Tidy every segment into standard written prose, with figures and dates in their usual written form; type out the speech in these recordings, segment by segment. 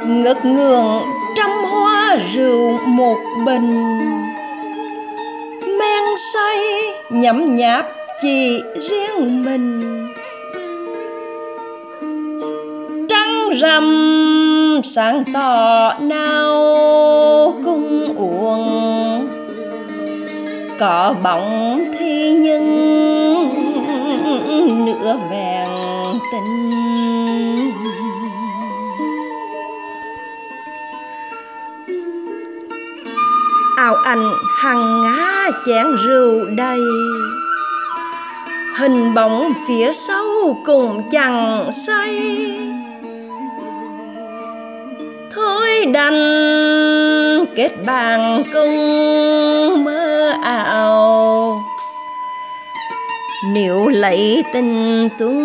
ngất ngường trăm hoa rượu một bình, men say nhấm nháp chỉ riêng mình. Trăng rằm sáng tỏ nào cùng uống, có bóng thì nhưng nửa vẹn tình. Ảo ảnh hằng ngã chén rượu đầy, hình bóng phía sau cũng chẳng say. Thôi đành kết bạn cùng mơ ảo, nếu lấy tình xuống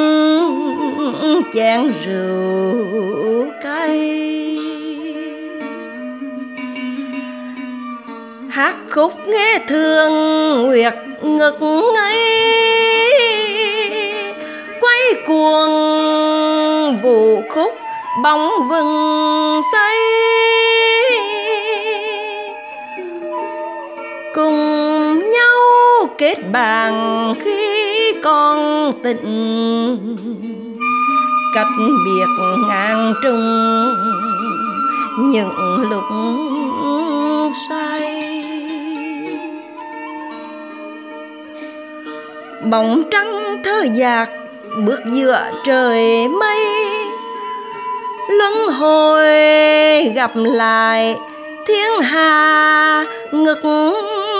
chén rượu cay. Hát khúc nghe thương nguyệt ngực ngây, quay cuồng vũ khúc bóng vừng say. Cùng nhau kết bạn khi còn tình, cách biệt ngàn trùng những lúc say. Bóng trăng thơ dạt bước giữa trời mây, luân hồi gặp lại thiên hà ngực